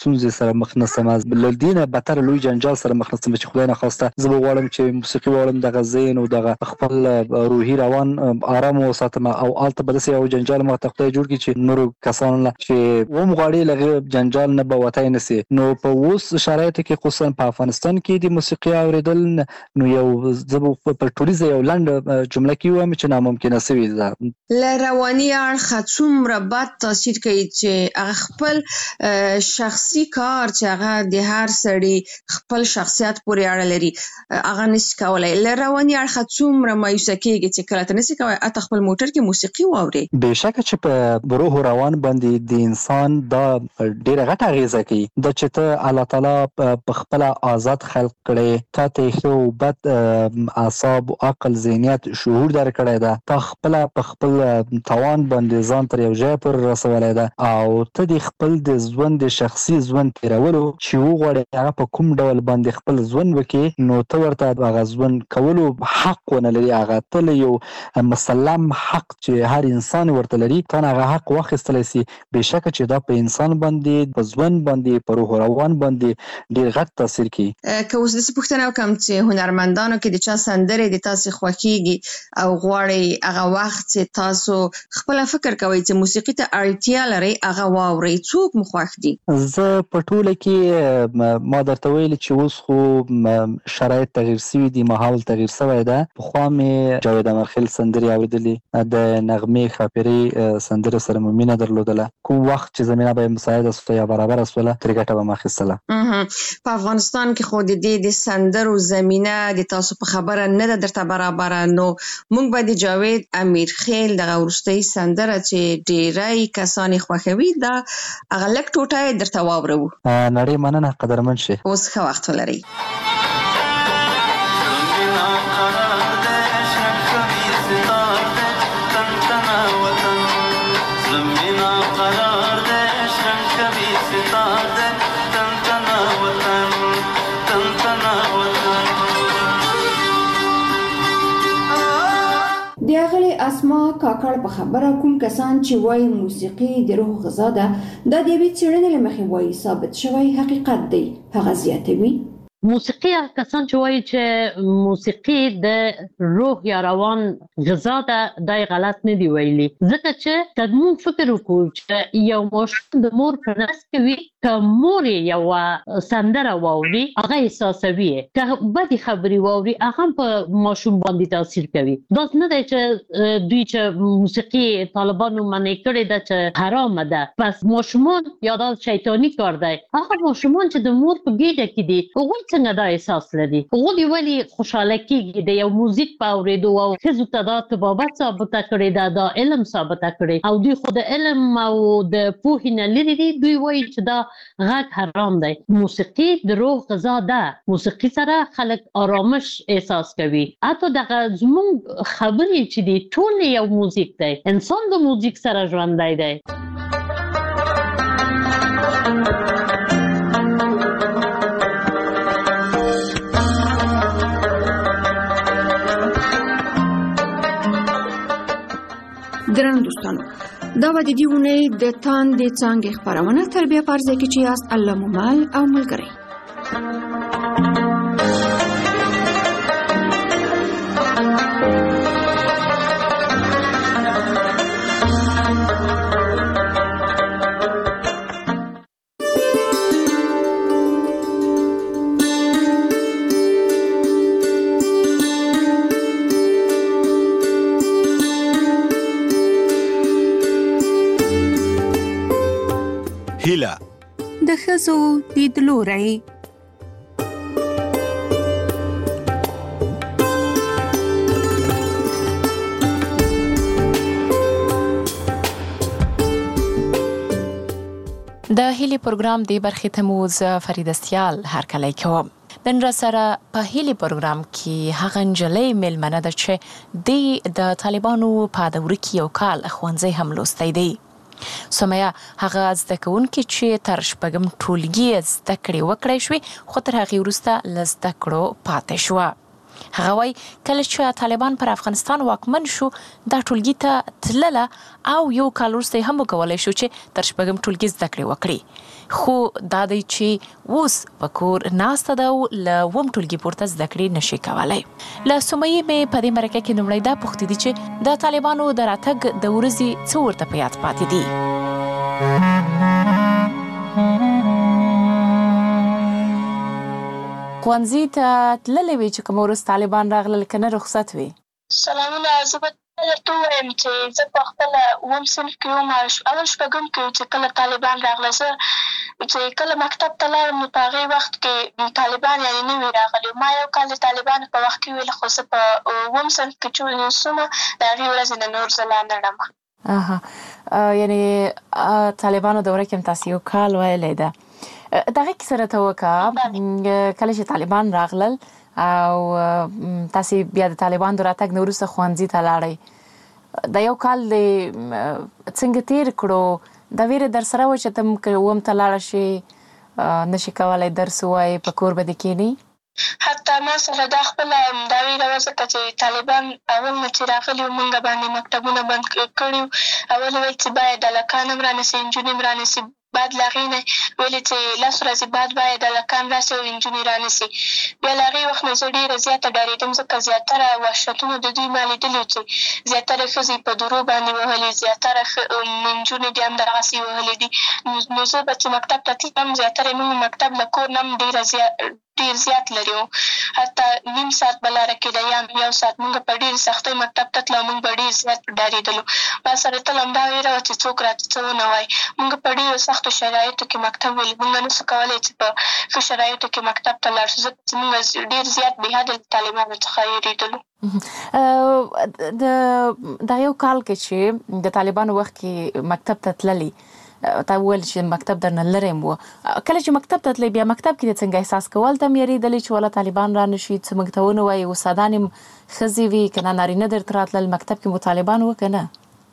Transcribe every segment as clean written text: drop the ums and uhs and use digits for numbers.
ستونزې سره مخ نسم، له دې نه بدتر لوی جنجال سره مخ نسم چې خدای نخواسته زه به غواړم چې موسیقي واورم، دغه ذهن او دغه خپل روحي روان آرام وساتم او هلته به داسې یو جنجال ماته خدای جوړ کړي چې نورو کسانو له چې ومغواړي له هغې جنجال نه به وتی نه سي. نو په اوس شرایطو کې خصوصا په افغانستان کې د موسیقي اورېدل نو یو زه به په ټولیزه یو لنډه جمله کې ووایم چې ناممکنه سوې ده. له رواني اړخه څومره بد تاثیر کوي چې هغه خپل شخصي کار چې هغه د هر سړي خپل شخصیت پورې اړه لري هغه نشي کولی. له رواني اړخه څومره مایوسه کېږي چې کله ته نشي کولی حتی خپل موټر کې موسیقي واورې. بېشکه چې په روح روان باندې د انسان دا ډېره غټه اغېزه کوي، دا چې ته الله تعالی په خپله آزاد خلق کړی، تا ته ښه او بد اعصاب عقل ذهنیت شعور در کړی ده، تا خپله په خپل توان باندې ځان تر یو ځای پورې رسولی ده او ته د خپل د ژوند د شخصي ژوند تېرولو چې وغواړې هغه په کوم ډول باندې خپل ژوند وکړي نو ته ورته هغه ژوند کولو حق ونه لري. هغه ته له یو مسلم حق چې هر انسان ورته لري ته هغه حق واخیستلی سي. بېشکه چې دا په انسان باندې په ژوند باندې په روح روان باندې ډېر غټ تاثیر کوي. که اوس داسې پوښتنه وکړم چې هنرمندانو کې د چا سندرې د تاسې خوښېږي او غواړئ هغه وخت چې تاسو خپله فکر کوئ چې موسیقي ته اړتیا لرئ هغه واورئ، څوک مو خوښ دي؟ زه په ټوله کې ما درته ویلي چې اوس خو شرایط تغییر سوي دي، ماحول تغییر سوی ده. پخوا مې جاوید امرخیل سندرې اورېدلې، د نغمې ښاپیرۍ سندرو سره مې مینه درلودله. کوم وخت چې زمینه به یې مساعده سوه یا برابره سوله ترې ګټه به مې اخیستله. په افغانستان کې خو د دې د سندرو زمینه د تاسو په خبره نه ده درته برابره، نو موږ به د جاوید امیرخیل دغه وروستۍ سندره چې ډېری کسان یې خوښوي دا هغه لږ ټوټه یې درته واورو. نړۍ مننه، قدرمن شئ. اوس ښه وخت ولرئ. د اغلې اسما کاکړ په خبره کوم کسان چې وایي موسیقي د روح غذا ده دا د یوې څېړنې له مخې وایي ثابت شوی حقیقت دی. هغه زیاتوي موسیقي کسان چې وایي چې موسیقي د روح یا روان غذا ده دا غلط نه دی ویلي، ځکه چې که موږ فکر وکړو چې یو ماشوم د مور په نس کې وي که مور یې یوه سندره واوري هغه احساسوي، که بدې خبرې واوري هغه هم په ماشوم باندې تاثیر کوي. داسې نه دی چې دوی چې موسیقي طالبانو منع کړې ده چې حرامه ده پس ماشومان یا دا شیطاني کار دی. هغه ماشومان چې د مور په ګېډه کې دي هغوی څنګه دا احساس لري؟ هغوی ولې خوشحاله کېږي؟ د یو موزیک په اورېدو او ښځو ته دا طبابت ثابته کړې ده، دا علم ثابته کړې او دوی خو د علم او د پوهې نه لرې دي، دوی وایي چې دا غږ حرام دی. موسیقي د روح غذا ده، موسیقي سره خلک آرامش احساس کوي. حتی دغه زموږ خبرې چې دي ټول یو موزیک دی، انسان د موزیک سره ژوندی دی. درنو دوستانو دا به د دې اونۍ د تاندې څانګې خپرونه تربیه په ارزه کې چې یاست الله مو مل او ملګری. هیله د ښځو لیدلوری. د هیلې پروګرام دی برخې ته مو زه فریده سیال هرکلی کوم. نن را سره په هیلې پروګرام کې هغه نجلۍ میلمنه ده چې د طالبانو په دوره کې یو کال ښوونځی هم لوستی دی. سمیه هغه زده کوونکې چې تر شپږم ټولګي زده کړې وکړی شوې خو تر هغې وروسته له زده کړو پاتې شوه. هغه وایي کله چې طالبان پر افغانستان واکمن شو دا ټولګي ته تلله او یو کال وروسته هم وکولی شو چې تر شپږم ټولګي زده کړې وکړي، خو دا دی چې اوس په کور ناسته ده او له اووم ټولګي پورته زده کړې نشي کولی. له سمیې مې په دې مرکه کې لومړی دا پوښتې دي چې د طالبانو د راتګ د ورځې څه ورته په یاد پاتې دي. ښوونځي ته تللی وې چې کوم ورځ طالبان راغلل که نه رخصت وې؟ سلامونه، زه به درته ووایم چې زه په خپله اووم صنف کې وم، اول شپږم کې چې کله طالبان راغله. زه چې کله مکتب ته لاړم نو په هغې وخت کې طالبان یعنې نه وي راغلي. ما یو کال د طالبانو په وخت کې ویل، خو زه په اووم صنف کې چې اوسم د هغې ورځې نه نور زه لا نه ړم. یعنې طالبانو دوره کې هم تاسې یو کال ویلی ده. دغه کیسه راته وکړه، کله چې طالبان راغلل او تاسې بیا د طالبانو د راتګ نه وروسته ښوونځي ته لاړئ، دا یو کال دې څنګه تېر کړو؟ دا ویره در سره وه چې ته که اووم ته لاړه شې نشي کولی درس ووایې، په کور به دې کښېنې؟ حتی ما سره دا خپله دا ویره وه، ځکه چې طالبان اول نه چې راغلي وو موږ باندې مکتبونه بند کړي وو. اول ویل چې باید هلکان هم رانیسي انجونې هم رانیسي، بعد له هغې نه ویلې چې 10 ورځې بعد باید هلکان راسي او انجونې رانیسي. بیا له هغې وخت نه زه ډېره زیاته ډارېدم، ځکه زیاتره وحشتونه د دوی ما لیدلي چې زیاتره ښځې په درو باندې وهلي، زیاتره نجونې دې هم دغسې وهلي دي. نو زه به چې مکتب ته تلم، زیاتره موږ مکتب له کور نه هم ډېر زیات لرې وو، حتی نیم ساعت به لاره کېده یا یو ساعت. موږ په ډېرې سختۍ مکتب ته تلو، موږ به ډېر زیات ډارېدلو. ما سره تل همدا ویره وه چې څوک راته څه ونه وایي. موږ په ډېرو سختو شرایطو کې مکتب ویلي، موږ نسو کولی چې په ښه شرایطو کې مکتب ته لاړ شو، ځکه چې موږ ډېر زیات بې حده له طالبانو څخه ویرېدلو. دا یو کال کې چې د طالبانو وخت کې مکتب ته تللي، تا وویل چې مکتب درنه لرې و، کله چې مکتب ته تللی بیا مکتب کې دې څنګه احساس کوه؟ هلته هم یېرېدلې چې والا طالبان را نه شي، څه موږ ته ونه وایي؟ استادان هم ښځې وي که نه نارینه درته راتلل؟ مکتب کې مو طالبان وه که نه؟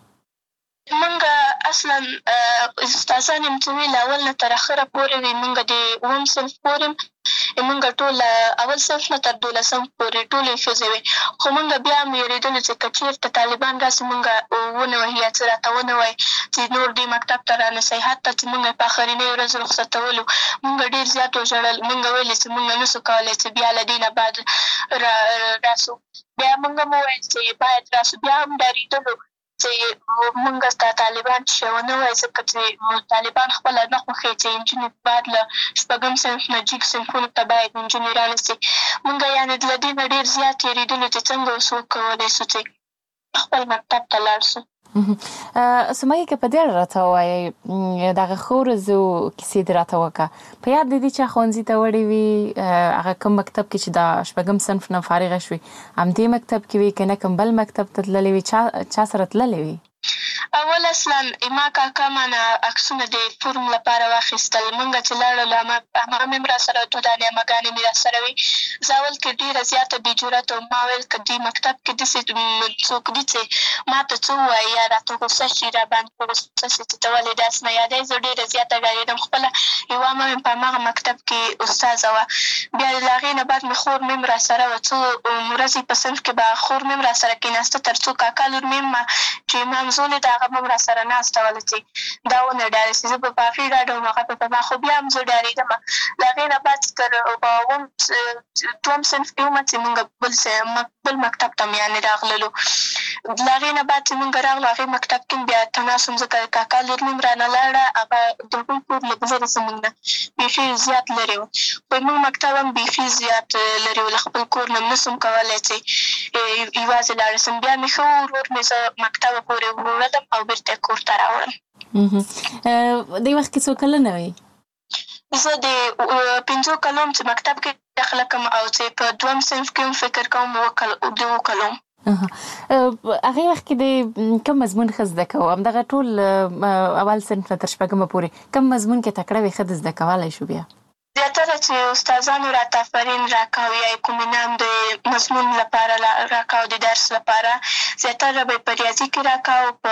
موږ اصلا استادان یم چې وي له اول نه تر اخره پورې وي. موږ د اووم صنف پورې موږ ټول اول صنف نه تر 12 پورې ټولې ښځې وې، خو موږ بیا هم وېرېدلو چې که چېرته طالبان راسي موږ ونه وهي یا څه راته ونه وایي چې نور دې مکتب ته رانسئ. حتی چې موږ په آخرنۍ ورځ رخصتولو موږ ډېر زیات وژړل. موږ ویلې چې موږ نسو کولی چې بیا له دې نه بعد راسو. بیا موږ هم وویل چې باید راسو. بیا هم ډارېدلو چې موږ ته طالبان چې ونه وایي، ځکه چې طالبان خپله نه خوښوي چې نجونې بعد له شپږم صنف نه جګ صنفونو ته باید نجونې رانیسي. موږ یعنې له دې نه ډېر زیات تېرېدلو چې څنګه اوس وکولی سو چې خپل مکتب ته لاړ سو. سمیه که په دې اړه راته ووایئ، دغه ښو ورځو کیسې دې راته وکړه. په یاد دې دي چې ښوونځي ته وړې وي، هغه کوم مکتب کې چې د شپږم صنف نه فارغه شوې همدې مکتب کې وي که نه کوم بل مکتب ته تللې وي؟ چا سره تللې وي؟ اول اصلا ما کاکا مانه عکسونه د فورم لپاره واخیستل. موږ چې لاړو هماغه مې هم راسره دوه دانې اماګانې مې راسره وي. زه اول کې ډېره زیاته بې جرأته وم. ما ویل که دې مکتب کې داسې څوک دي چې ما ته څه ووایي یا راته غوسه شي، راباندې غوسه شي چې ته ولې داسې نه یادوې. زه ډېره زیاته ډارېدم. خپله یوه عمه مې په هماغه مکتب کې استاذه وه. بیا له هغې نه بعد مې خور مې هم راسره وه. څو ورځې په صنف کې به خور مې هم راسره کېناسته، تر څو کاکا لور مې هم چې امام زولې ده هغه به هم راسره ناسته وله چې دا ونه ډارې شي. زه به په هغې ډاډه وم، هغه به په ما، خو بیا هم زه ډارېدم. له هغې نه بعد تر دوم صنف کې ومه چې موږ بل مکتب ته مې یعنې راغللو. له هغې نه بعد چې موږ راغلو هغې مکتب کې بیا تناس وم، ځکه کاکا لور مې هم رانه لاړه. هغه د هغوی کور لږ لرې زموږ نه بیخي زیات لرې و، خو موږ مکتب هم بیخي زیات لرې و. له خپل کور نه نسم کولی چې یوازې لاړه سم. بیا مې ښه ورور مې زه مکتبه پورې وړلم او بېرته یې کور ته راوړم. دې وخت کې څو کلنه وې؟ زه د 5 کلو چې مکتب کې داخله کوم او چې په دوم صنف کې هم فکر کوم 2 کلو. هغې وخت کې د کوم مضمون ښه زده کوو؟ همدغه ټول اول صنف نه تر شپږمه پورې کوم مضمون کې تکړه وې ښه د زده کولی شو؟ بیا زیاتره چې استادانو راته آفرین راکاو یا کوم انعام د مضمون لپاره راکاو د درس لپاره زیاتره به په ریاضي کې راکاو په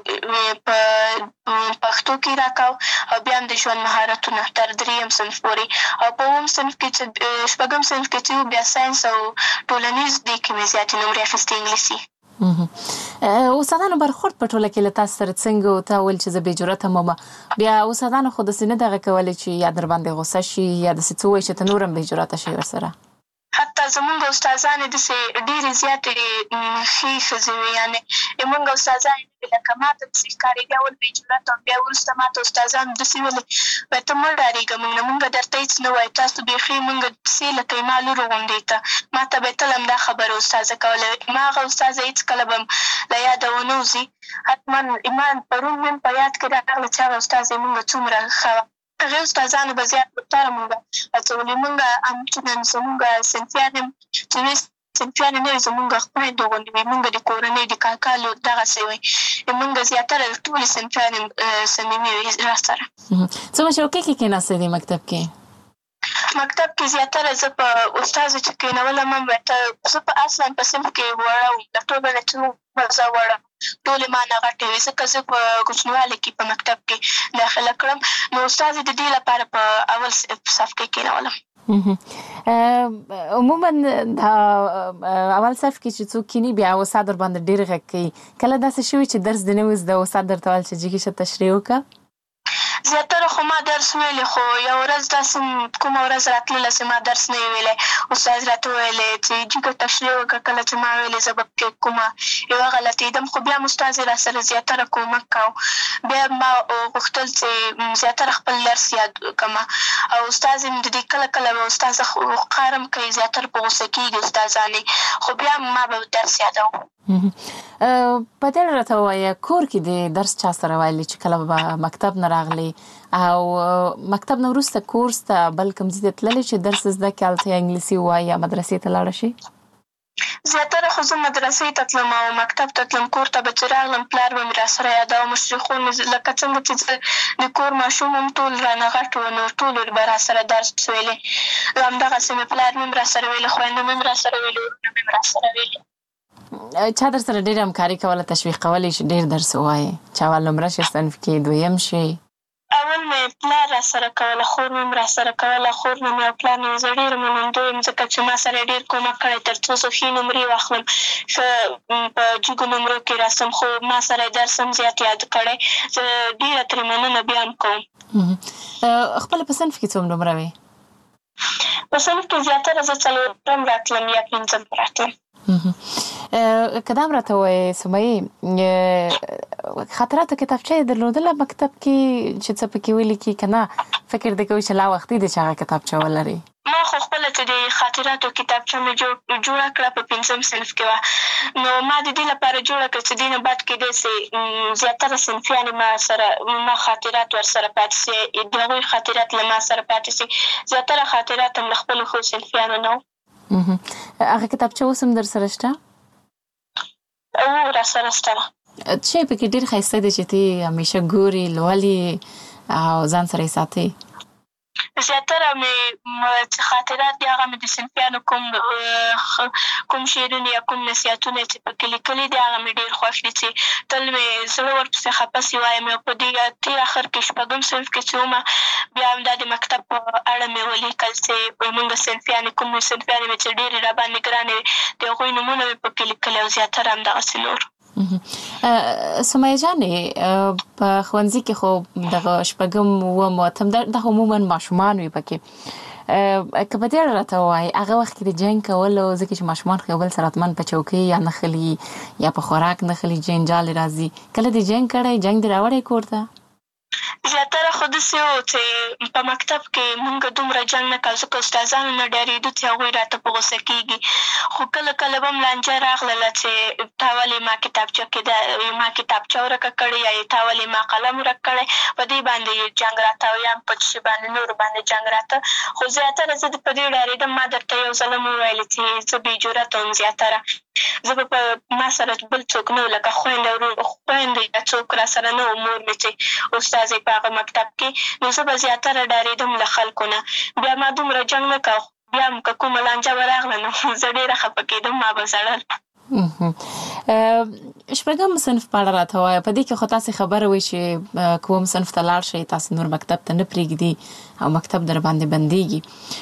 پښتو کې راکاو او بیا هم د ژوند مهارتونه تر 3م صنف پورې او په 9م صنف کې چې 6م صنف کې چې بیا ساینس او ټولنیز دې کې مې زیاتې نمرې اخیستې انګلیسي. استادانو برخورد په ټوله کې له تاسو سره څنګه او تا ویل چې زه بې جرأته یم بیا استادانو خو داسې نه دغه کولی چې یا در باندې غوسه شي یا داسې څه ووایي چې ته نور هم بې جرأته شي ورسره؟ حتی زمونږ استادانې داسې ډېرې زیاتې ښې ښځې وې یعنې زمونږ استادانې لکه ما ته داسې ښکارېږي اول بې جرأته وم بیا وروسته ما ته استادانو داسې ویلې وایي ته مه ډارېږه موږ نه موږ درته هېڅ نه وایو تاسو بیخي موږ داسې لکه زما لور غوندې ته ما ته به یې تل همدا خبره استاذه کوله ما هغه استاذه هېڅکله به له یاده ونه وځي حتما ایمان پرون مې په یاد کې راغله چې هغه استاذه یې موږ څومره ښه وه هغې استادانو به زیات بهتره موږ هڅولې موږ همچنان زموږ صنفیان هم چې وې صنفیان نه وي زموږ خویندو غوندې وي موږ د کورنۍ د کاکا لور دغسې وی موږ زیاتره ټولې صنفیان صمیمي وي را سره. څه مشروقې کې کېناستې دې مکتب کې؟ مکتب کې زیاتره زه په استازو چې کېنولم هم زه په اصلا په صنف کې وړه وم د ټولو نه چې زه وړه ټولې ما نه غټې وې ځکه زه په کوچنیوالي کې په مکتب کې داخله کړم نو استازې د دې لپاره په اول صف کې کېنولم. عموما اول صف کې چې څوک کینی بیا استاد در باندې ډېر غږ کوي کله داسې شوي چې درس دې نه وي زده استاد درته ویل چې جګې شه تشریح وکړه؟ زیاتره خو ما درس ویلی خو یو ورځ داسې کومه ورځ راتلله چې ما درس نه وي ویلی استاد راته ویلی چې جګه تشریح وکړه کله چې ما ویلې زه به پکې کومه یوه غلطېدم خو بیا هم استاد یې را سره زیاتره کومک کوو بیا ما غوښتل چې زیاتره خپل درس یاد کړمه او استاد یې د دې کله کله به استاذه قهر هم کوي زیاتره په غوسه کېږي استادانې خو بیا ما به درس یادوم. په دې راته ووایه کور کې د درس چا سره ویلي چې کله به مکتب نه راغلی او مکتب نه وروسته کورس ته بل کوم ځای ته تللی چې درس زده کړې هلته یا انګلیسي ووایي یا مدرسې ته لاړه شي؟ زیاتره خو زه مدرسې ته تلم او مکتب ته تلم کور ته به چې راغلم پلار به مې را سره یاده او مشرقون مې لکه څنګه چې د کور ماشوم هم ټول رانه غټ وو نو ټولو به را سره درس ویلی همدغسې مې پلار مې هم را سره ویلي خویندو مې هم را سره ویلي ورونه مې هم را سره ویلي. چا در سره ډېره همکاري کوله تشویق کولی چې ډېر درس ووایې چې اول نمره شي صنف کې دویم شي؟ اول مې پلار را سره کوله خور مې هم را سره کوله خور مې او پلار مې زه ډېره منندوی یم ځکه چې ما سره ډېر کومک کړی تر څو زه ښې نمرې واخلم ښه په جګو نمرو کې راسم خو ما سره یې درس هم زیات یاد کړی زه ډېره ترې مننه بیا هم کوم. خپله په صنف کې څوم نمره وې؟ په صنف کې زیاتره زه 4م راتلم یا 5م راتلم. که دا هم راته ووایې سمیې خاطراتو کتابچه یې درلودله مکتب کې چې څه پکې ولیکي که نه فکر دې کوي چې لا وختي دی چې هغه کتابچه ولري؟ ما خو خپله چې د خاطراتو کتابچه مې جوړه کړه په 5م صنف کې وه نو ما د دې لپاره جوړه کړه چې دې نه بعد کېدی سي زیاتره صنفیانې ما خاطرات ورسره پاتې سي د هغوی خاطرات له ما سره پاتې سي زیاتره خاطرات هم له خپلو ښو صنفیانو نه وو. هغه کتابچه اوس هم در سره شته؟ را سره شته. څه شی پکې ډېر ښایسته دی چې ته همیشه ګورې لولې او ځان سره یې ساتې؟ زیاتره مې چې خاطرات دي هغه مې د صنفیانو کوم شعرونه یا کوم نصیحتونه چې پکې لیکلي دي هغه مې ډېر خوښ دي چې تل مې زړه ورپسې خفه سي وایم او په دې تېر اخر کې 6م صنف کې چې ومه بیا همدا د مکتب په اړه مې ولیکل چې موږ صنفیانې کوم صنفیانې مې چې ډېرې راباندې ګرانې وې د هغوی نومونه مې پکې لیکلي او زیاتره همدغسې نور. سمیه جانې په ښوونځي کې خو دغه 6م 9م 8م دغه عموما ماشومان وي پکې که په دې اړه راته ووایې هغه وخت کې د جنګ کولو ځکه چې ماشومان خو یو بل سره حتما په چوکۍ یا نښلي یا په خوراک نښلي جنجال راځي کله دې جنګ کړی جنګ دې راوړی کور ته؟ زیاتره خو داسې و چې په مکتب کې مونږ دومره جنګ نه کوو ځکه استادانو نه ډارېدو چې هغوی راته په غوسه کېږي خو کله کله به هم لانجه راغلله چې تا ولې ما کتابچه کې ما کتابچه ورکه کړې یا تا ولې ما قلم ورک کړی په دې باندې جنګ راته او یا په څه شي باندې نورو باندې جنګ راته خو زیاتره زه په دې ډارېدم ما درته یو ځل هم وویلې چې زه بې جرأته وم زیاتره زه به په ما سره بل څوک نه و لکه خویندې یا څوک را سره نه و مور مې چې استاد یې په په هغه مکتب کې، نو زه به زیاتره ډارېدم له خلکو نه. بیا ما دومره جنګ نه کوه، بیا هم که کومه لانجه به راغله نو زه ډېره خفه کېدم، ما به ژړل. شپږم صنف په اړه راته وایه. په دې کې خو تاسې خبره وایي چې کوم صنف ته لاړ شئ تاسې نور مکتب ته نه پرېږدي او مکتب در باندې بندېږي.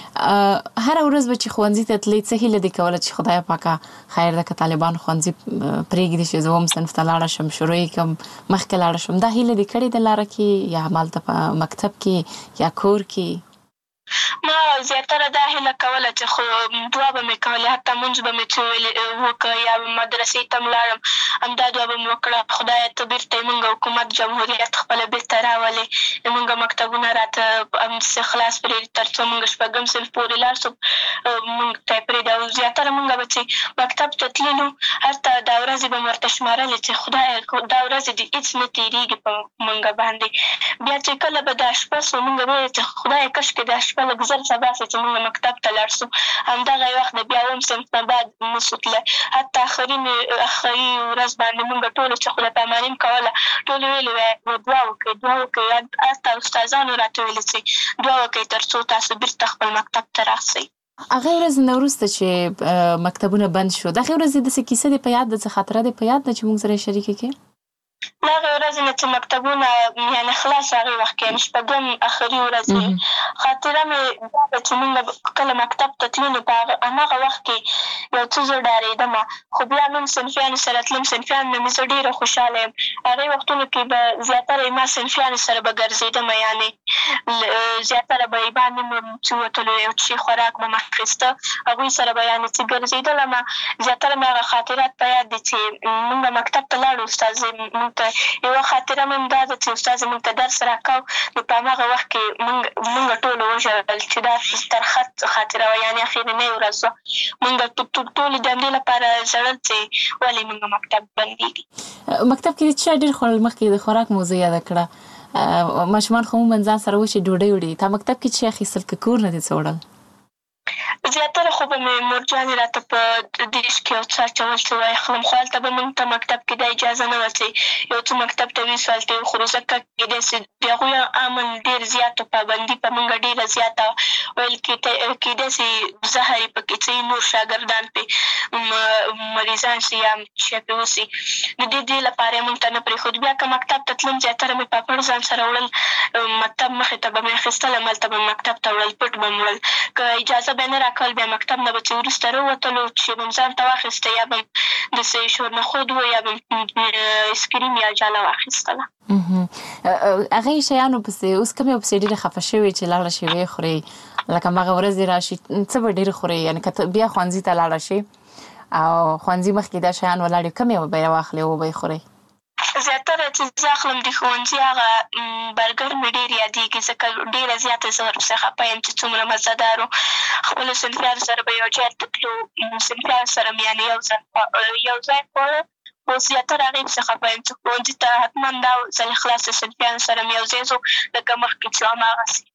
هره ورځ به چې ښوونځي ته تلئ څه هیله دې کوله چې خدایه پاکه خیر ده که طالبان ښوونځي پرېږدي چې زه هم صنف ته لاړه شم، شروع یې کړم، مخکې لاړه شم. دا هیله دې کړې ده لاره کې یا همالته په مکتب کې یا کور کې؟ ما زیاتره دا هیله کوله چې خو دعا به مې کولې، حتی مونځ به مې څه وکړه یا مدرسې ته م لاړم، همدا دعا به مې وکړه، خدایه ته بېرته یې مونږ حکومت جمهوریت خپله بېرته راولې، مونږ مکتبونه راته همداسې خلاص پرېږدي تر څو مونږ شپږم صنف پورې لاړ شو، مونږ ته یې پرېږدي. او زیاتره مونږ به چې مکتب ته تللو حتی دا ورځې به مې ورته شمارلې چې خدایه دا ورځې دې هېڅ نه تېرېږي په مونږ باندې. بیا چې کله به دا شپه سو مونږ به ویل چې خدایه کاشکې دا شپه لږ زر سبا سي چې مونږ مکتب ته لاړ سو. همدغه وخت د بیا اووم صنف نه بعد نسو تللی، حتی آخري ورځ باندې مونږ ټولو چې خدای پاماني م کوله ټولو ویلې وایي دعا وکړئ، حتی استادانو راته ویلې چې دعا وکړئ تر څو تاسو بېرته خپل مکتب ته راسئ. هغې ورځې نه وروسته چې مکتبونه بند شو، دغې ورځې داسې کیسه دې په یاد ده، څه خاطره دې په یاد ده چې موږ سره یې شریکه کړې؟ له هغې ورځې نه چې مکتبونه یعنې خلاص هغې وخت کې یعنې شپږم آخري ورځ خاطره مې دا ده چې مونږ کله مکتب ته تلو نو په هماغه وخت کې یو څه زه ډارېدمه، خو بیا نوم صنفیانو سره تلم، صنفیانو نه مې زه ډېره خوشحاله یم. هغې وختونو کې به زیاتره ما صنفیانو سره به ګرځېدمه، یعنې زیاتره به یې باندې مې چې وتلو یو څه خوراک به مې اخیسته، هغوی سره به یعنې چې ګرځېدلمه. زیاتره مې هغه خاطرات په یاد دي چې مونږ مکتب ته لاړو، استاد یوه خاطره مې هم دا ده چې استاد زموږ ته درس راکاو نو په هماغه وخت کې مونږ ټولو وژړل چې دا ترخه خاطره وه، یعنې اخرنۍ ورځ وه. مونږ ټولې د همدې لپاره ژړل چې ولې مونږ مکتب بندېږي. مکتب کې د چا ډېر خوړل؟ مخکې د خوراک موضوع یاده کړه، ماشومان خو عموماً ځان سره وچې ډوډۍ وړي، تا مکتب کې چې اخیستل که کور نه دې څه وړل؟ زیاتره خو به مې مورجانې راته په ډیش کې یو څه اچول څه واخلم، خو هلته به مونږ ته مکتب کې دا اجازه نه وه چې یو څه مکتب ته ویسو هلته یې وخورو، ځکه کېدای سي د هغوی امن ډېر زیات و، پابندي په مونږ ډېره زیاته وه، ویل کېدای سي زهر یې پکې څه نور شاګردان پرې مریضان سي یا شی پرې وسي، د دې لپاره یې مونږ ته نه پرېښود. بیا که مکتب ته تلم زیاتره مې پاپړ ځان سره وړل، مکتب مخې ته به مې اخیستل، هملته به مې مکتب ته وړل، پټ به مې وړل، که اجازه به یې نه راکول بیا مکتب نه به چې وروسته راووتلو چې به م ځان ته واخیسته یا به م داسې شورنخود و یا به م اسکریم یا جاله واخیستله. هغې شیانو پسې اوس کوم یو پسې ډېرې خفه شوې چې لاړه شي ویې خورې، لکه هماغه ورځ دې راشي څه به ډېر خورې، یعنې که بیا ښوونځي ته لاړه شي او ښوونځي مخکې دا شیان ولاړ وي، کوم یو به یې واخلې او به یې خورې؟ زیاتره چې زه اخلم د ښوونځي هغه برګر مې ډېر یادېږي، ځکه ډېره زیاته زه ورپسې خفه یم چې څومره مزهدار و. خپلو صنفیانو سره به یو ځای ته تلو، صنفیانو سره مې یعنې یو ځای خواړه، خو زیاتره هغې پسې خفه یم چې ښوونځي ته حتما دا ځل خلاص د صنفیانو سره مې یو ځای ځو لکه مخکې چې هماغسې.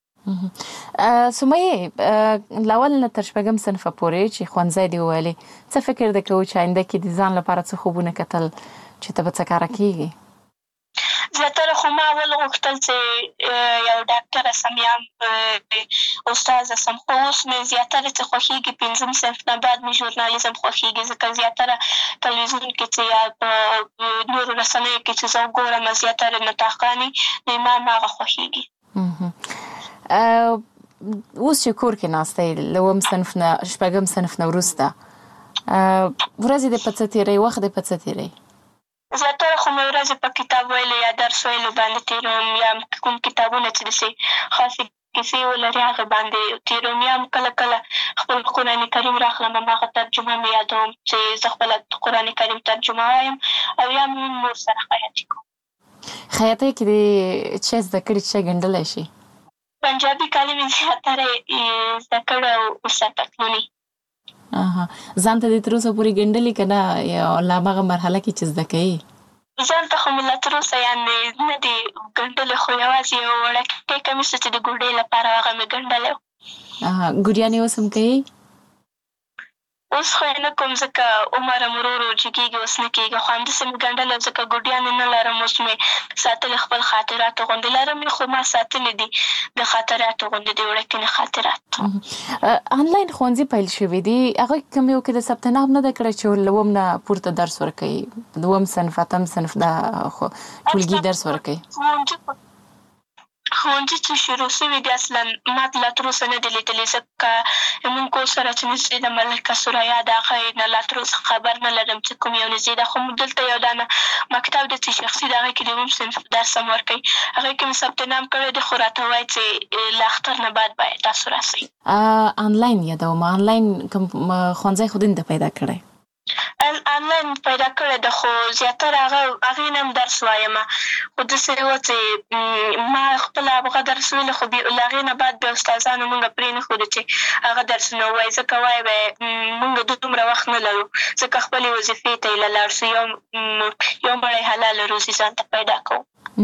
سمیې له اول نه تر شپږم صنفه پورې چې ښوونځی دې وویلې، څه فکر دې کوو چې آینده کې د ځان لپاره څه خوبونه کتل چې ته به څه کاره کېږي؟ زیاتره خو ما اول غوښتل چې یو ډاکټره سم یا استاده سم، خو اوس مې زیاتره چې خوښېږي پنځم صنف نه بعد مې ژورنالیزم خوښېږي، ځکه زیاتره تلویزیون کې چې یا په نورو رسنیو کې چې زه وګورم زیاتره نطاقانې نو ما هغه خوښېږي. اوس چې کور کې ناسته یې له اووم صنف نه شپږم صنف نه وروسته ورځې دې په څه تېروي، وخت دې په څه تېروي؟ زیاتره خو مې ورځې په کتاب ویلو یا درس ویلو باندې تېروم، یا کوم کتابونه چې داسې خاصې کیسې ولري هغه باندې تېروم، یا هم کله کله خپل قرآن کریم راخلم هماغه ترجمه مې یادوم چې زه خپله قرآن کریم ترجمه وایم، او یا مې نور سره خیاطي کوم. خیاطۍ کې دې څه زده کړي چې ګنډلی شي؟ پنجابي کالي مې زیاتره زده کړی او سرپتلونې. ځان ته دې تر اوسه پورې ګنډلي که نه، یا لا هماغه مرحله کې چې زده کوې؟ ځان ته خو مې لا تر اوسه یعنې نه دي ګنډلې، خو یوازې یو وړوکی کمیس چې د ګوډۍ لپاره هغه مې ګنډلی و. ګوډیانې اوس هم کوې؟ اوس خو یې نه کوم ځکه عمر هم ورو ورو جګېږي، اوس نه کېږي. خو همداسې مې ګنډلی ځکه ګوډیانې نه لرم، اوس مې ساتلې خپل خاطراتو غوندې لرم یې، خو ما ساتلې دي د خاطراتو غوندې د وړکینې خاطرات. آنلاین ښوونځي پیل شوي دي، هغه کوم یو کې د ثبت نام نه ده کړی چې له اووم نه پورته درس ورکوي، د اووم صنف اتم صنف دا ټولګي درس ورکوي؟ ښوونځي چې شروع شوي دي اصلا ما لا تر اوسه نه دي لیدلي، ځکه زموږ کور سره چې نږدې ده ملکه سریا د هغې نه لا تر اوسه خبر نه لرم چې کوم یو نږدې ده. خو دلته یو دانه مکتب دی چې شخصي د هغې کې د اووم صنف درس هم ورکوي، هغې کې مې ثبت نام کړی دی، خو راته وایي چې له اختر نه بعد باید تاسو راسئ. آنلاین یادوم، آنلاین کوم ښوونځی خو دې ته پیدا کړی؟ آنلاین پیدا کړی ده، خو زیاتره هغې نه هم درس وایم، خو داسې وه چې ما خپله هغه درس ویلو، خو له هغې نه بعد بیا استادانو موږ پرې نه ښودو چې هغه درسونه ووایي، ځکه وایي به یې موږ دومره وخت نه لرو، ځکه خپلې وظیفې ته یې له لاړ شو، یو مړی حلاله روزي ځان ته پیدا کوو.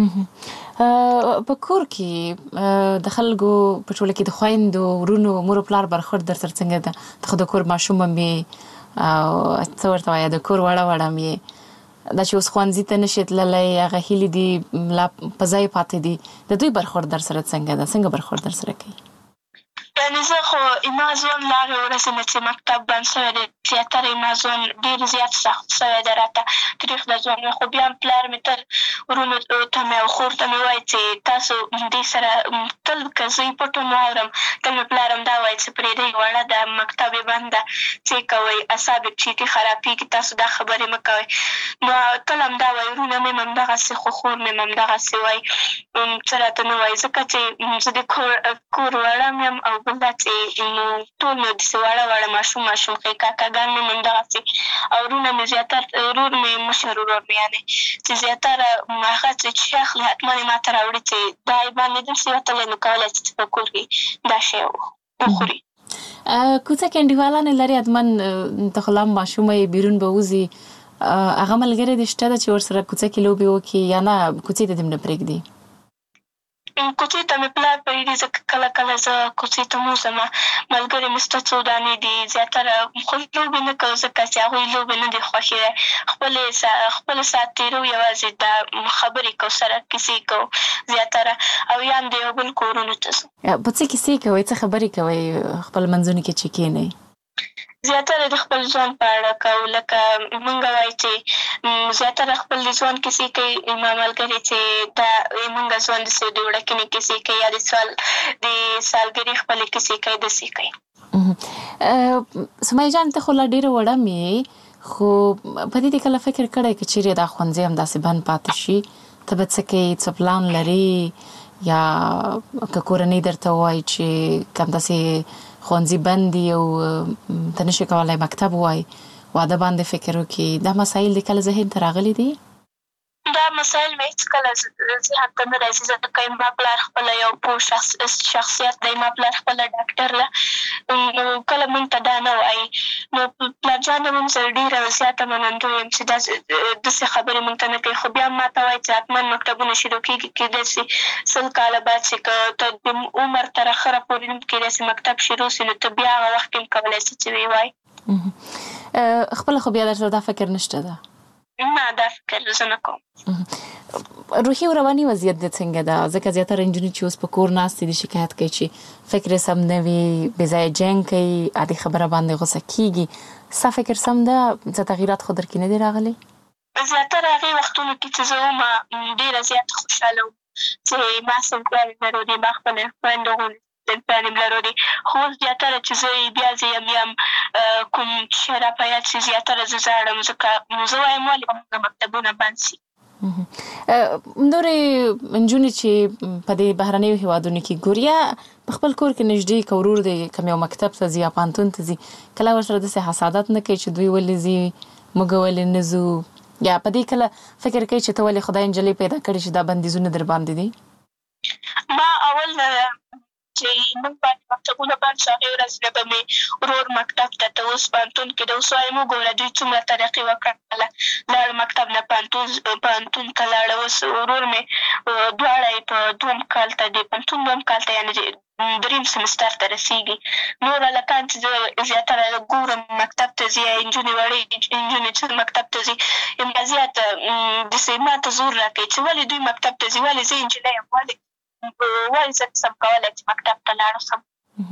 په کور کې د خلکو په ټوله کې د خویندو ورونو مور و پلار برخورد در سره څنګه ده؟ ته خو د کور ماشوم هم یې او څه ورته وایه د کور وړه وړه هم یې، دا چې اوس ښوونځي ته نشي تللی، هغه هیلې دي لا په ځای پاتې دي، د دوی برخورد در سره څنګه ده؟ څنګه برخورد در سره کوي؟ یعنې زه خو زما ژوند له هغې ورځې نه چې مکتب بند شوی دی، زیاتره زما ژوند ډېر زیات سخت شوی دی راته، تریخ د ژوند. خو بیا هم پلار مې تل ورونو ته مې او خور ته مې وایي چې تاسو دې سره تل که زه یې پټ هم واورم، تل مې پلار هم دا وایي چې پرېږدئ وړه ده، مکتب یې بند ده، څه یې کوئ، اعصاب یې چیټي خرابېږي، تاسو دا خبرې مه کوئ. نو تل همدا وایي، ورونه مې هم همدغسې، خو خور مې هم همدغسې وایي، څه راته نه وایي، ځکه چې زه د کور وړه م یم، او بل دا چې ټول مې داسې وړه ماشوم ښې کاکاګان مې هم همدغسې، او ورونه مې زیاتره ورور مې مشر ورور مې یعنې چې زیاتره هغه چې شی اخلي حتما یې ما ته راوړي چې دا یې باندې داسې وتلی، نو کولی شي چې په کور کې دا شی وخوري. کوڅه کې انډیوالانې لرې حتما، ته خو لا هم ماشومه یې، بیرون به وځي، هغه ملګرې دې شته ده چې ورسره کوڅه کې لوبې وکړي، یا نه کوڅې ته دې هم نه پرېږدي؟ کوڅې ته مې پلار پرېږدي، ځکه کله کله زه کوڅې ته م وځم، ملګرې مې شته څو دانې دي، زیاتره خو لوبې نه کوو ځکه چې هغوی لوبې نه دي خوښې دی، خپل ساعت تېرو، یوازې دا خبرې کوو، سره کیسې کوو زیاتره، او یا هم د یو بل کورونو ته ځو. په څه کیسې کوئ، څه خبرې کوئ خپل منځونو کې چې کښېنئ؟ زیاتره د خپل ژوند په اړه کوو، لکه مونږ وایي چې زیاتره خپل د ژوند کیسې کوي، زما ملګرې چې دا مونږ ژوند داسې د وړکینې کیسې کوي، یا د سالګرې خپلې کیسې کوي، داسې کوي. سمیه جان، ته خو لا ډېره وړه مې، خو په دې کله فکر کړی که چیرې دا ښوونځی همداسې بند پاتې شي، ته به څه کوې؟ څه پلان لرې؟ یا که کورنۍ درته ووایي چې که همداسې ښوونځي بند دي او ته نشي کولی مکتب ووایي، واده باندې فکر وکړي، دا مسایل دې کله ذهن ته راغلي دي؟ دا مسایل مې هېڅکله ذهن ته نه راځي، ځکه زما پلار خپله یو پوه شخصیت دی، زما پلار خپله ډاکټر ده، نو کله موږ ته دا نه وایي. نو پلار جان هم سره ډېره زیاته منندوی یم چې داسې خبرې موږ ته نه کوي، خو بیا هم ما ته وایي چې حتما مکتبونه شروع کېږي، کېدای شي 100 کاله بعد چې که ته د عمر تر اخره پورې هم کېدای شي مکتب شروع شي، نو ته بیا هغه وخت کې هم کولی شي چې ویې وایي. خپله خو بیا در سره دا فکر نشته ده؟ نه، دا فکر زه نه کوم. روحي او رواني وضعیت دې څنګه ده؟ ځکه زیاتره نجونې چې اوس په کور ناستې دي شکایت کوي چې فکر سم نه وي، بې ځایه جنګ کوي، عادي خبره باندې غوسه کېږي. ستا فکر سم ده؟ څه تغییرات خو در کې نه دي راغلي؟ زیاتره هغې وختونو کې چې زه وم ډېره زیاته خوشحاله وم چې ما صنفیان یم لرلې، ما خپله خویندو غوندې صنفیان یم لرلې، خو اوس زیاتره چې زه بیا زه یم کوم شی را په یاد شي، زیاتره زه ژاړم، ځکه زه وایم ولې به موږ مکتبونه بند شي. نورې نجونې چې په دې بهرنیو هېوادونو کې ګوري، یا په خپل کور کې نږدې که ورور دی کوم یو مکتب ته ځي یا پوهنتون ته ځي، کله ورسره داسې حسادت نه کوي چې دوی ولې ځي موږ ولې نه ځو، یا په دې کله فکر کوي چې ته ولې خدای نجلۍ پیدا کړې چې دا بندیزونه در باندې دي؟ ما اول چې موږ باندې مکتبونه بند شو، هغې ورځ نه به مې ورور مکتب ته اوس پوهنتون کې ده، اوس وایم وګوره دوی څومره ترقي وکړله، لاړ مکتب نه پوهنتون ته لاړه، اوس ورور مې دواړه یې په دوم کال ته د پوهنتون دوم کال ته یعنې دریم سمستر ته رسېږي. نور هلکان چې زیاتره ګورم مکتب ته ځي، نجونې وړې نجونې چې مکتب ته ځي، یم زیات داسې ما ته زور راکوي چې ولې دوی مکتب ته ځي، ولې زه نجلۍ یم، ولې زه نشم کولی چې مکتب ته لاړ شم.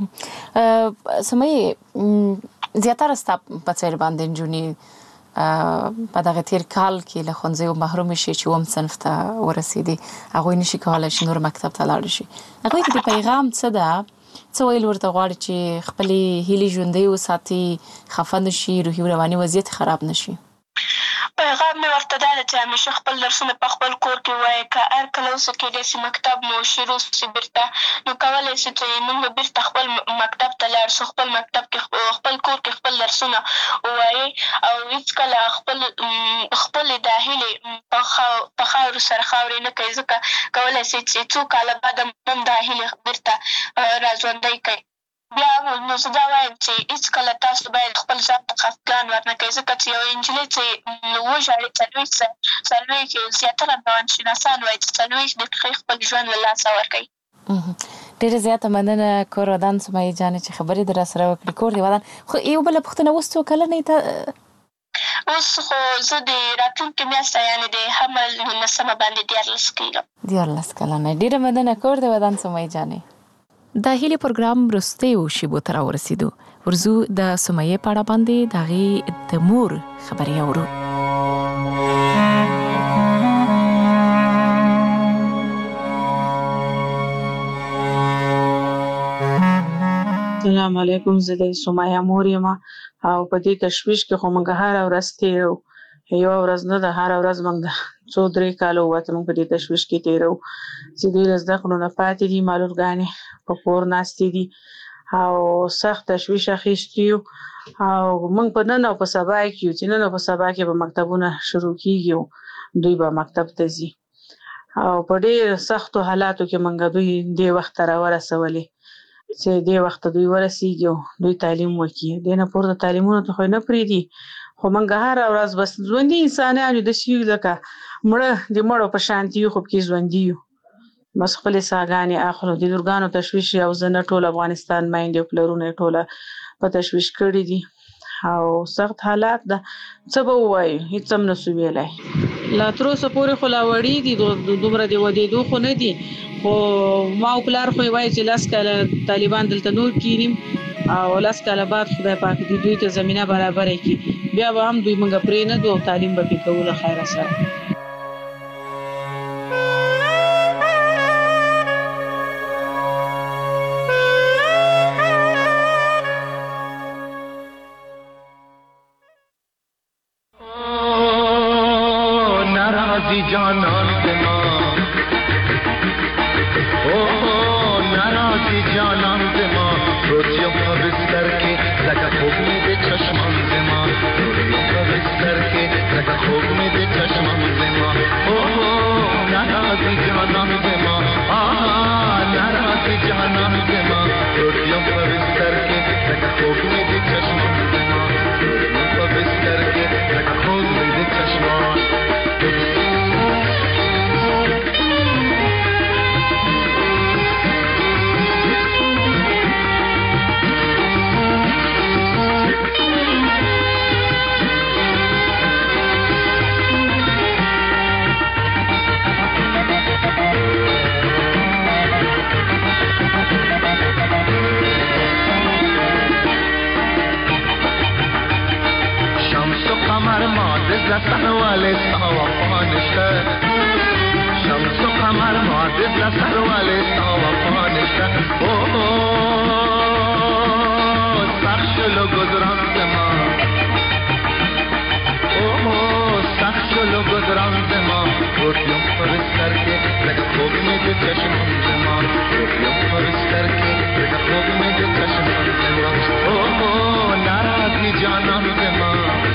سمیې زیاتره ستا په څېر باندې نجونې په دغه تېر کال کې له ښوونځیو محرومې شي چې اووم صنف ته ورسېدې، هغوی نشي کولی چې نور مکتب ته لاړ شي. هغوی کې د پیغام څه ده؟ څه ویل ورته غواړي چې خپلې هیلې ژوندۍ وساتي، خفه نه شي، روحي رواني وضعیت خراب نه شي؟ پیغام مې ورته دا ده چې همیشه خپل درسونه په خپل کور کې ووایه. که هر کله وسه کېدای شي مکتب مو شروع شي بېرته، نو کولی شي چې موږ بېرته خپل مکتب ته لاړ شو، خپل مکتب کې خپل کور کې خپل درسونه ووایي او هېڅکله خپلې دا هیلې په خاورو سره خاورې نه کوي، ځکه کولی شي چې څو کاله بعد هم دا هیلې بېرته راژوندۍ کوي. بیا نو زه دا وایم چې هېڅکله تاسو باید خپل ځان ته خفګان ورنه کوئ، ځکه چې یوه نجلۍ چې وژاړي څلوېښت زیاتره روانشناسان وایي چې 40 دقیقې خپل ژوند له لاسه ورکوي. ډېره زیاته مننه کور ودان سمیې جانې چې خبرې در سره وکړې. کور دې ودان. خو یو بله پوښتنه، اوس څو کلنې ته؟ اوس خو زه د راتلونکې میاشته یعنې د حمل 19 باندې 14 کېږم. 14 کلنه. ډېره مننه کور دې ودان سمیې جانې. د هیلې پروګرام وروستیو شیبو ته راورسېدو. ورځو د سمیې په اړه باندې د هغې د مور خبرې اورو. السلام علیکم، زه د سمیه مور یم او په دې تشویش کې خو موږ هره ورځ تېرو. یوه ورځ نه ده، هره ورځ موږ د 2-3 کاله ووته موږ په دې تشویش کې تېرو چې دوی له زده کړو نه پاتې دي، معلولګانې په کور ناستې دي او سخت تشویش اخیستي یو. او موږ په نن او په سبا کې یو چې نن او په سبا کې به مکتبونه شروع کېږي، دوی به مکتب ته ځي او په ډېر سختو حالاتو کې موږ دوی دې وخت ته راورسولې چې دې وخت دوی ورسېږي او دوی تعلیم وکړي. دې نه پورته تعلیمونو ته خو نه پرېږدي، خو موږ هره ورځ بس ژوندي انسانان یو، داسې یو لکه مړه د مړو په شانتي یو، خو پکې ژوندي یو. بس خپلې ساګانې اخلو. د لورګانو تشویش او زه نه ټول افغانستان میندې او پلرونه یې ټوله په تشویش کړي دي او سخت حالات ده. څه به ووایو، هېڅ هم نسو ویلی. لا تر اوسه پورې خو لا وړي دي، دومره د ودېدو خو نه دي، خو ما او پلار خو یې وایي چې 10 کاله طالبان دلته نور کینیم او 10 کاله بعد خدای پاک دې دوی ته زمینه برابره کړي، بیا به هم دوی موږ پرې نه دو او تعلیم به پرې کوو له خیره سره. جانان به ما ناراضی جانان به ما روزیم په بستر کې لکه خوب مې د چشمان به ما روزیم په بستر کې لکه خوب مې د چشمان به ما ناراضی جانان به ما ناراضی جانان به ما روزیم په بستر کې لکه خوب مې د چشمان به ما روزیم په بستر کې لکه خوب مې د چشمان لسان والے سوا پانشتا شمس و قمر معدد لسان والے سوا پانشتا سخشلو گذران زما سخشلو گذران زما روٹیوں پرستر کے لگا خوب میں جو چشمان زما روٹیوں پرستر کے لگا خوب میں جو چشمان زما ناراضی جانان زما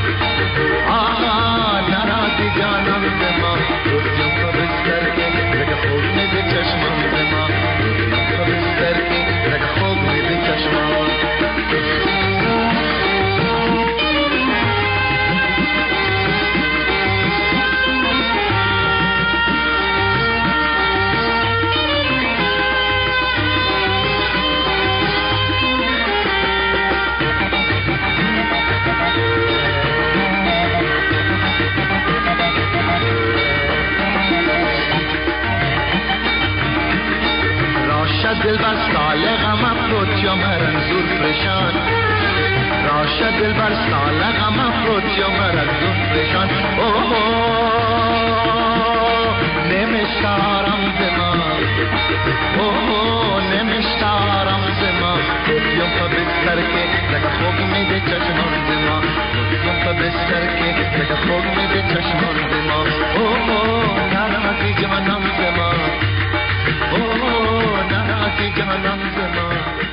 ناراضی جانان زما روٹیوں پرستر کے لگا خوب میں جو چشمان زما روٹیوں پرستر کے لگا خوب میں جو چشمان یا مرنزور پریشان راشد دل بر سال غم افروت یا مرنزور پریشان نمیشتارم زمان نمیشتارم زمان روزیم پا بستر که لگه خوب میده چشمان زمان روزیم پا بستر که لگه خوب میده چشمان زمان